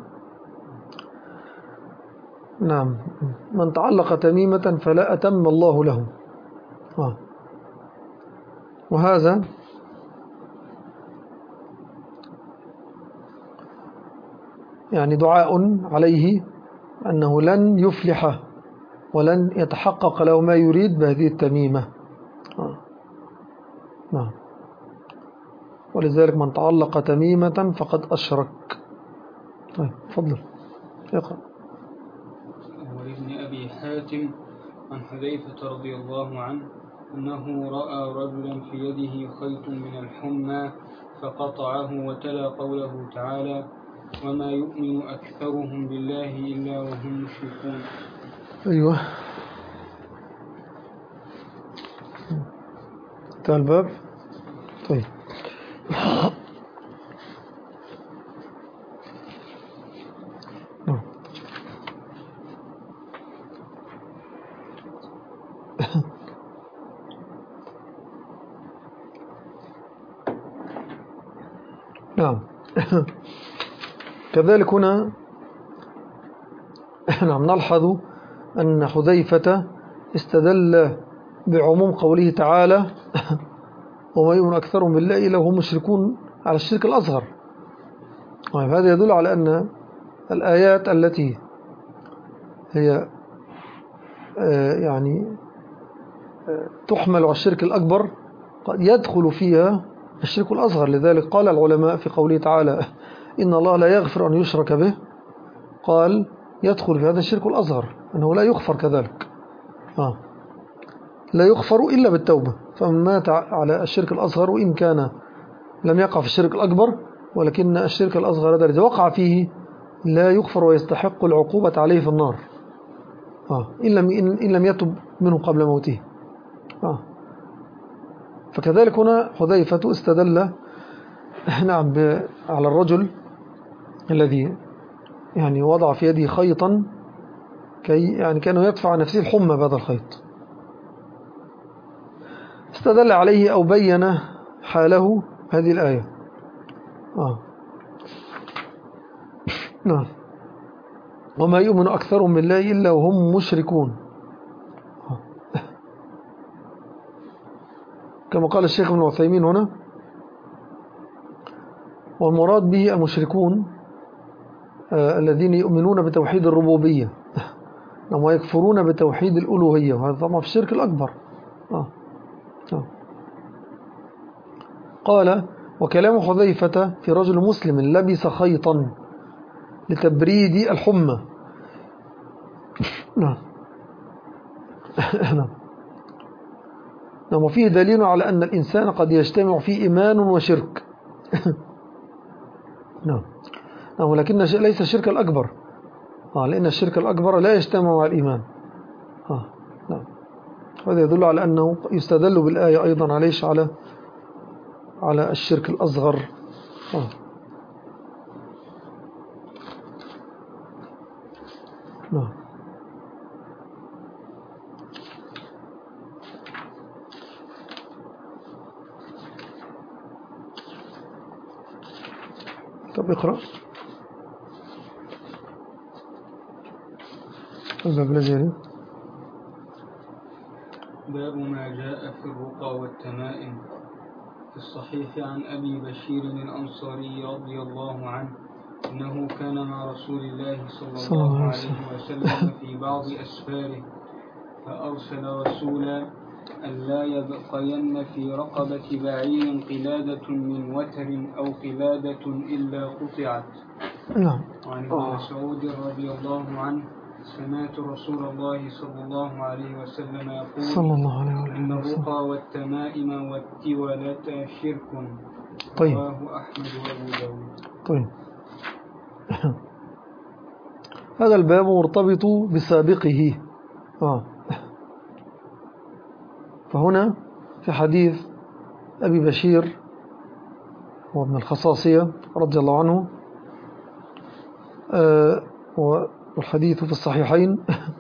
نعم. من تعلق تميمة فلا أتم الله له. آه. وهذا يعني دعاء عليه أنه لن يفلح ولن يتحقق له ما يريد بهذه التميمة. آه. نعم. ولذلك من تعلق تميمة فقد أشرك. طيب، تفضل اقرأ.
ولابن أبي حاتم عن حذيفة رضي الله عنه أنه رأى رجلا في يده خيط من الحمى فقطعه وتلا قوله تعالى وما يؤمن أكثرهم بالله إلا وهم مشركون.
أيوة، انتهى الباب. طيب. نعم. كذلك هنا نعم نلحظ أن حذيفة استدل بعموم قوله تعالى وما يؤمن أكثرهم بالله إلا وهم مشركون على الشرك الأصغر. هذا يدل على أن الآيات التي هي يعني تحمل على الشرك الأكبر قد يدخل فيها الشرك الأصغر. لذلك قال العلماء في قوله تعالى إن الله لا يغفر أن يشرك به، قال يدخل في هذا الشرك الأصغر أنه لا يغفر كذلك، آه. لا يغفر إلا بالتوبة. فمن مات على الشرك الأصغر وإن كان لم يقع في الشرك الأكبر، ولكن الشرك الأصغر هذا إذا وقع فيه لا يغفر ويستحق العقوبة عليه في النار، آه. إن لم إن لم يتب منه قبل موته، آه. فكذلك هنا حذيفة استدل نعم على الرجل الذي يعني وضع في يده خيطا كي يعني كانوا يدفع نفسه الحمى بهذا الخيط، استدل عليه أو بين حاله هذه الآية، آه. نعم وما يؤمن أكثرهم بالله إلا وهم مشركون، آه. كما قال الشيخ ابن عثيمين هنا، والمراد به المشركون آه الذين يؤمنون بتوحيد الربوبية ويكفرون بتوحيد الألوهية، وهذا طبعا في الشرك الأكبر، آه. آه. قال وكلام حذيفة في رجل مسلم لبس خيطا لتبريد الحمى، نعم نعم وفيه دليل على أن الإنسان قد يجتمع فيه إيمان وشرك نعم نعم ولكن ليس الشرك الأكبر، آه لأن الشرك الأكبر لا يجتمع مع الإيمان، آه نعم. هذا يدل على أنه يستدل بالآية أيضا عليش على على الشرك الأصغر، آه. نعم طب اقرأ الباب الذي
باب ما جاء في الرقى والتمائم. في الصحيح عن أبي بشير الأنصاري رضي الله عنه أنه كان مع رسول الله صلى الله عليه وسلم في بعض أسفاره فأرسل رسولا ألا يبقين في رقبة بعير قلادة من وتر أو قلادة إلا قطعت.
نعم.
وعن ابن مسعود رضي الله عنه سمعت رسول الله صلى الله عليه وسلم يقول
صلى الله عليه وسلم
إن الرقى والتمائم والتولة شرك.
طيب.
رواه أحمد وأبو داود.
طيب. هذا الباب مرتبط بسابقه، آه. فهنا في حديث أبي بشير وابن الخصاصية رضي الله عنه، آه والحديث في الصحيحين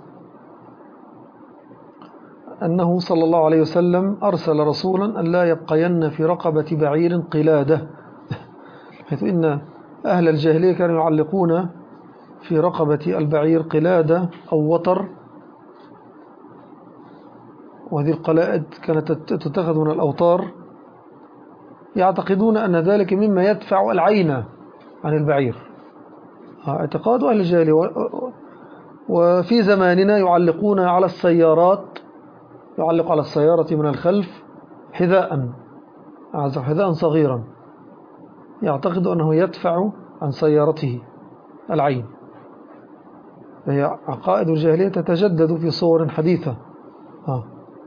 أنه صلى الله عليه وسلم أرسل رسولا أن لا يبقين في رقبة بعير قلادة، حيث إن أهل الجاهلية كانوا يعلقون في رقبة البعير قلادة أو وتر، وهذه القلائد كانت تتخذ من الأوتار، يعتقدون أن ذلك مما يدفع العين عن البعير، اعتقاد أهل الجاهلية. وفي زماننا يعلقون على السيارات، يعلق على السيارة من الخلف حذاء حذاء صغيرا يعتقد أنه يدفع عن سيارته العين. هي عقائد الجاهلية تتجدد في صور حديثة، آه.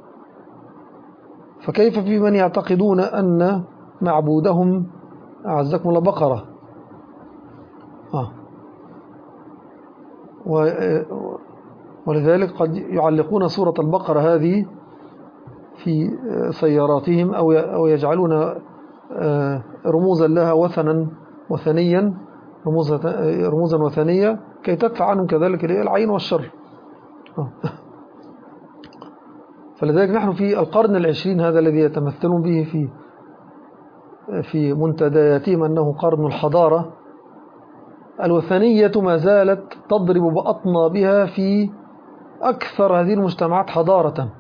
فكيف في من يعتقدون أن معبودهم أعزكم الله بقرة، آه. ولذلك قد يعلقون صورة البقرة هذه في سياراتهم أو يجعلون رموزا لها وثنا وثنيا رموزا وثنية كي تدفع عنهم كذلك العين والشر، آه. فلذلك نحن في القرن العشرين هذا الذي يتمثلون به في في منتدياتهم أنه قرن الحضارة، الوثنية ما زالت تضرب بأطنابها في أكثر هذه المجتمعات حضارة،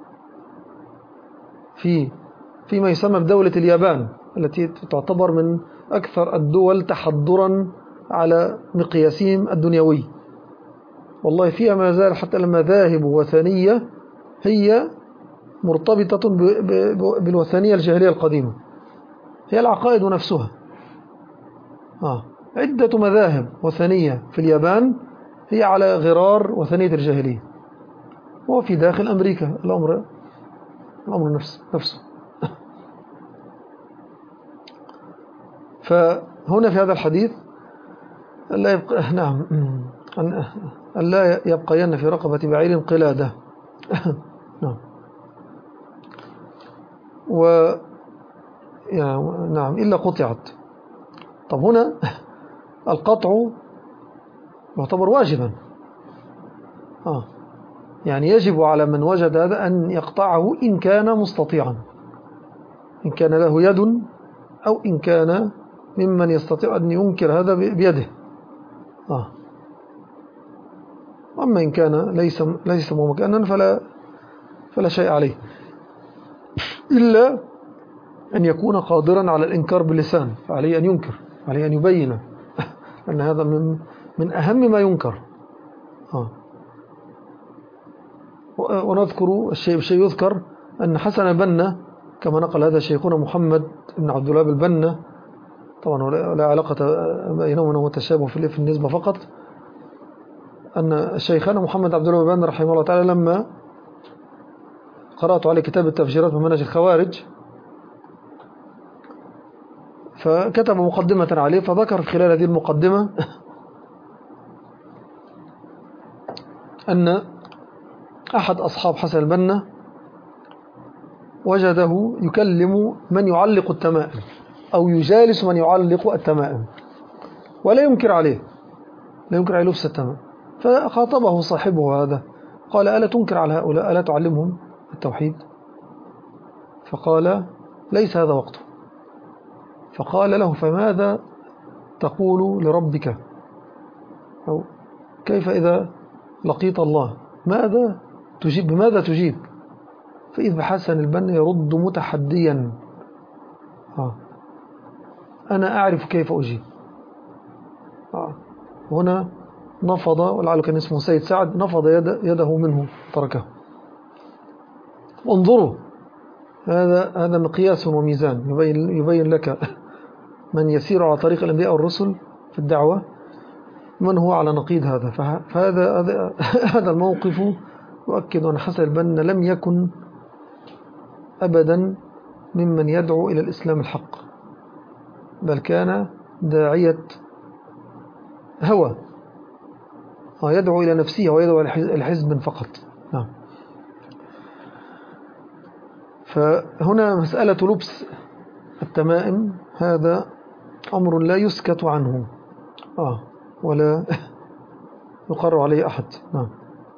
في فيما يسمى بدولة اليابان التي تعتبر من أكثر الدول تحضرا على مقياسهم الدنيوي. والله فيها ما زال حتى المذاهب وثنية هي مرتبطة بالوثنية الجاهلية القديمة، هي العقائد نفسها. آه. عدة مذاهب وثنية في اليابان هي على غرار وثنية الجاهلية، وفي داخل أمريكا الأمر الأمر نفسه, نفسه. فهنا في هذا الحديث لا يبقى نعم أن لا يبقين في رقبة بعير قلادة نعم و يعني نعم إلا قطعت. طب هنا القطع يعتبر واجبا، آه يعني يجب على من وجد هذا أن يقطعه إن كان مستطيعا، إن كان له يد أو إن كان ممن يستطيع أن ينكر هذا بيده. آه. أما إن كان ليس ليس ممكنا فلا فلا شيء عليه، إلا أن يكون قادرا على الإنكار باللسان، فعليه أن ينكر، عليه أن يبين أن هذا من من أهم ما ينكر. آه. ونذكر الشيء بشيء يذكر أن حسن البنا كما نقل هذا شيخنا محمد بن عبد الوهاب البنا، طبعا لا علاقة بينهما وتشابه في النسبة فقط، أن شيخنا محمد عبد الوهاب البنا رحمه الله تعالى لما قرأت عليه كتاب التفجيرات من منهج الخوارج فكتب مقدمة عليه، فذكر في خلال هذه المقدمة أن أحد أصحاب حسن البنا وجده يكلم من يعلق التمائم أو يجالس من يعلق التمائم ولا ينكر عليه، لا ينكر عليه لبس التمائم. فخاطبه صاحبه هذا قال: ألا تنكر على هؤلاء؟ ألا تعلمهم التوحيد؟ فقال: ليس هذا وقته. فقال له: فماذا تقول لربك؟ أو كيف إذا لقيت الله ماذا تجيب؟ بماذا تجيب؟ فإذ حسن البنا يرد متحديا: آه أنا أعرف كيف أجيب. آه هنا نفض، ولعله كان اسمه سيد سعد، نفض يد يده منه تركه. انظروا، هذا هذا مقياس وميزان يبين, يبين لك من يسير على طريق الأنبياء والرسل في الدعوة من هو على نقيض هذا. فهذا هذا, هذا الموقف يؤكد أن حسن البنا لم يكن أبدا ممن يدعو إلى الإسلام الحق، بل كان داعية هوى، يدعو إلى نفسه ويدعو إلى حزب فقط. نعم. فهنا مسألة لبس التمائم هذا أمر لا يسكت عنه آه ولا يقر عليه أحد. نعم.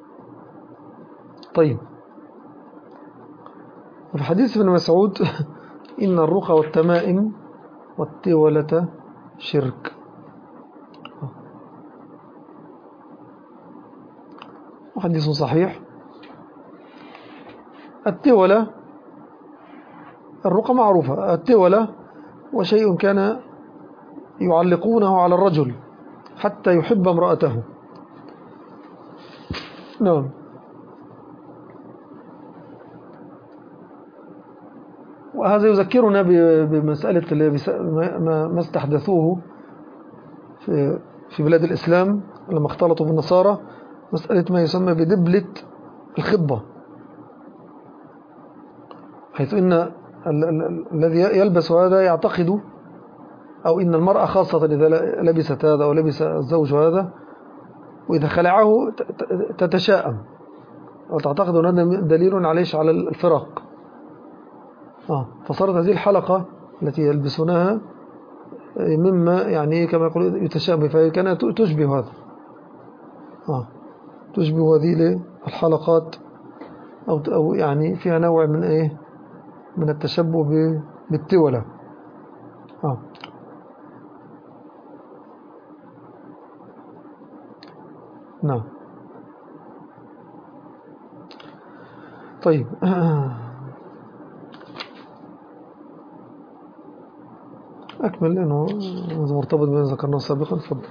طيب، في حديث ابن مسعود: إن الرقى والتمائم والتولة شرك. حديث صحيح. التولة، الرقى معروفة، التولة وشيء كان يعلقونه على الرجل حتى يحب امرأته. نعم. وهذا يذكرنا بمسألة ما استحدثوه في في بلاد الإسلام لما اختلطوا بالنصارى، مسألة ما يسمى بدبلة الخطبة، حيث إن الذي يلبس هذا يعتقد، أو إن المرأة خاصة إذا لبست هذا أو لبس الزوج هذا وإذا خلعه تتشائم وتعتقد أن هذا دليل عليش على الفراق. آه فصارت هذه الحلقة التي يلبسونها مما يعني كما يقول يتشابه، فكانت تشبه هذا، آه تشبه هذه الحلقات، أو أو يعني فيها نوع من إيه من التشبه بالتولة. آه نعم. طيب أكمل لأنه مرتبط بما ذكرناه سابقا. تفضل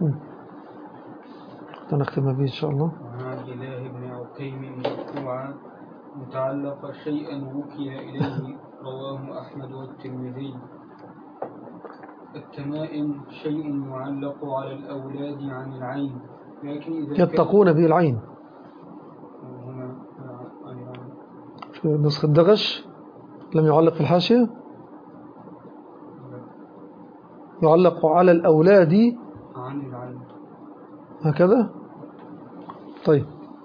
نختم به إن شاء الله.
وعن عبد الله بن عكيم مرفوعا متعلق شيئا وكل إليه رواه أحمد والترمذي. التمائم شيء يعلق على الأولاد عن العين، لكن إذا
يتقون به العين. في نسخة دغش لم يعلق في الحاشية، يعلق على الأولاد
عن العين
هكذا. طيب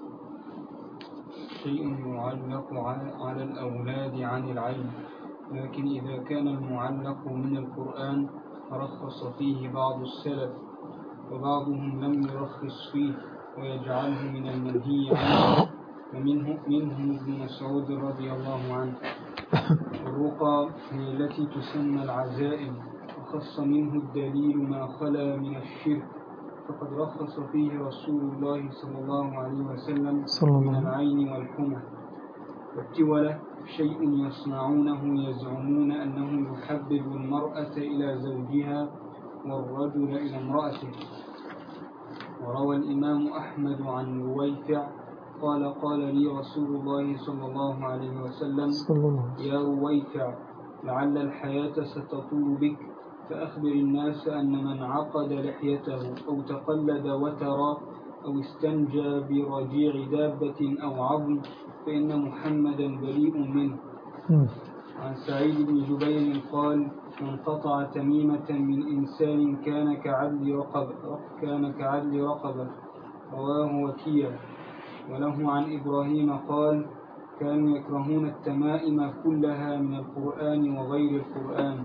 شيء يعلق على الأولاد عن العين، لكن إذا كان المعلق من القرآن فرخص فيه بعض السلف، وبعضهم لم يرخص فيه ويجعله من المنهي عنه، ومنه منهم ابن مسعود رضي الله عنه. الرقى هي التي تسمى العزائم، وخص منه الدليل ما خلا من الشرك، فقد رخص فيه رسول الله صلى الله عليه وسلم من العين والحمى. والتولة شيء يصنعونه يزعمون أنه يحبب المرأة إلى زوجها والرجل إلى امرأته. وروى الإمام أحمد عن رويفع قال قال لي رسول الله صلى الله عليه وسلم يا رويفع لعل الحياة ستطول بك، فأخبر الناس أن من عقد لحيته أو تقلد وترى أو استنجى برجيع دابة أو عظم فإن محمدا بريء منه. عن سعيد بن جبير قال من قطع تميمة من إنسان كان كعدل رقبة كان كعدل رقبة رواه وكيع. وله عن إبراهيم قال كانوا يكرهون التمائم كلها من القرآن وغير القرآن.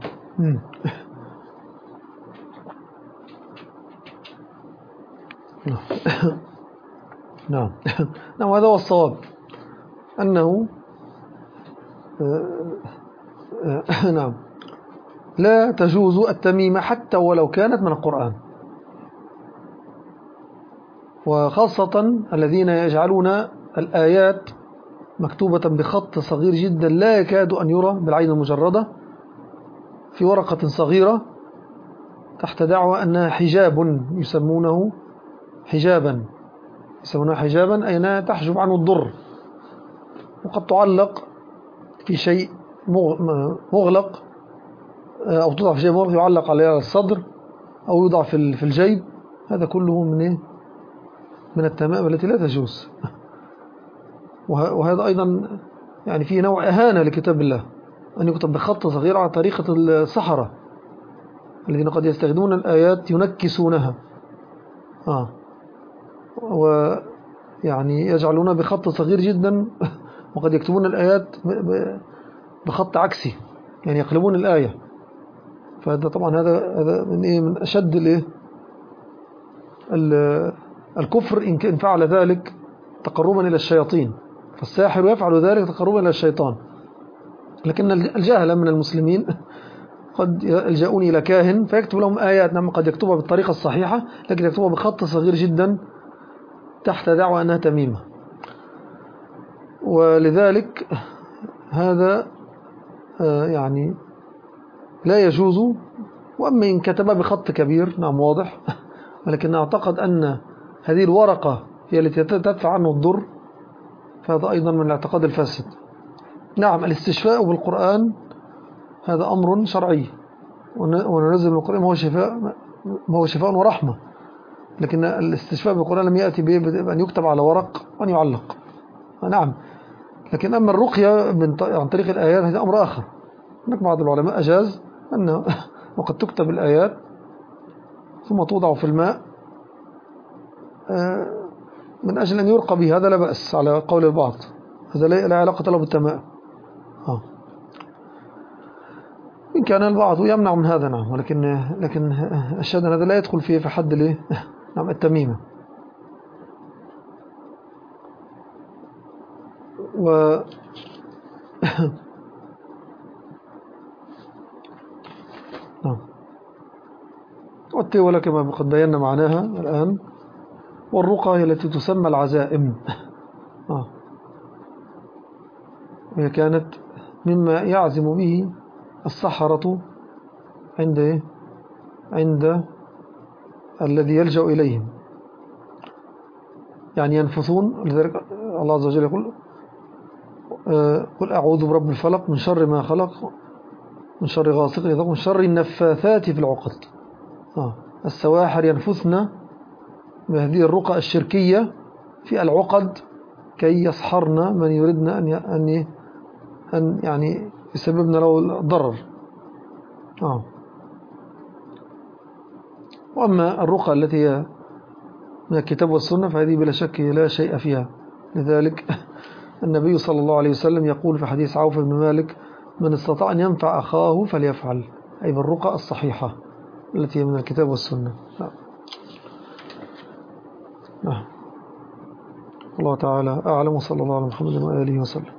نعم نعم هذا هو الصواب، أنه نعم لا تجوز التميمة حتى ولو كانت من القرآن، وخاصة الذين يجعلون الآيات مكتوبة بخط صغير جدا لا يكاد أن يرى بالعين المجردة في ورقة صغيرة تحت دعوى أنها حجاب، يسمونه حجابا يسمونها حجابا أي أنها تحجب عنه الضر، وقد تعلق في شيء مغلق أو توضع في شيء مغلق يعلق على الصدر أو يوضع في الجيب. هذا كله من إيه؟ من التمائم التي لا تجوز. وهذا أيضا يعني فيه نوع إهانة لكتاب الله، أن يكتب بخط صغير على طريقة السحرة الذين قد يستخدمون الآيات ينكسونها آه ويعني يجعلونها بخط صغير جدا، وقد يكتبون الآيات بخط عكسي يعني يقلبون الآية. فهذا طبعا هذا هذا من إيه من أشد الإيه الكفر إن فعل ذلك تقربا إلى الشياطين، فالساحر يفعل ذلك تقربا إلى الشيطان. لكن الجاهل من المسلمين قد يلجؤون إلى كاهن فيكتب لهم آيات، نعم قد يكتبها بالطريقة الصحيحة لكن يكتبها بخط صغير جدا تحت دعوى أنها تميمة. ولذلك هذا يعني لا يجوز. وأما إن كتبها بخط كبير نعم واضح، ولكن أعتقد أن هذه الورقة هي التي تدفع عنه الضر، فهذا أيضا من الاعتقاد الفاسد. نعم الاستشفاء بالقرآن هذا أمر شرعي، وننزل من القرآن ما هو شفاء ما هو شفاء ورحمة، لكن الاستشفاء بالقرآن لم يأتي بأن يكتب على ورق وأن يعلق. نعم لكن أما الرقية عن طريق الآيات هذا أمر آخر. هناك بعض العلماء أجاز أنه وقد تكتب الآيات ثم توضع في الماء من أجل أن يرقى به، هذا لا بأس على قول البعض، هذا لا علاقة له بالتماء. آه. إن كان البعض يمنع من هذا نعم، ولكن لكن الشهادة هذا لا يدخل فيه في حد ليه نعم التميمة. و نعم والتولة كما قد بينا معناها الآن والرقى هي التي تسمى العزائم. آه. وهي كانت مما يعزم به السحرة عند إيه؟ عند الذي يلجأ إليهم، يعني ينفثون. لذلك الله عز وجل يقول آه قل أعوذ برب الفلق من شر ما خلق من شر غاسق إذا وقب من شر النفاثات في العقد. آه. السواحر ينفثن بهذه الرقى الشركية في العقد كي يسحرن من يريدن أن أن أن يعني يسببن له الضرر. آه. وأما الرقى التي هي من الكتاب والسنة فهذه بلا شك لا شيء فيها. لذلك النبي صلى الله عليه وسلم يقول في حديث عوف بن مالك: من استطاع أن ينفع أخاه فليفعل، أي بالرقى الصحيحة التي هي من الكتاب والسنة. نعم. نعم. الله تعالى أعلم، وصلى الله على محمد وآله وسلم.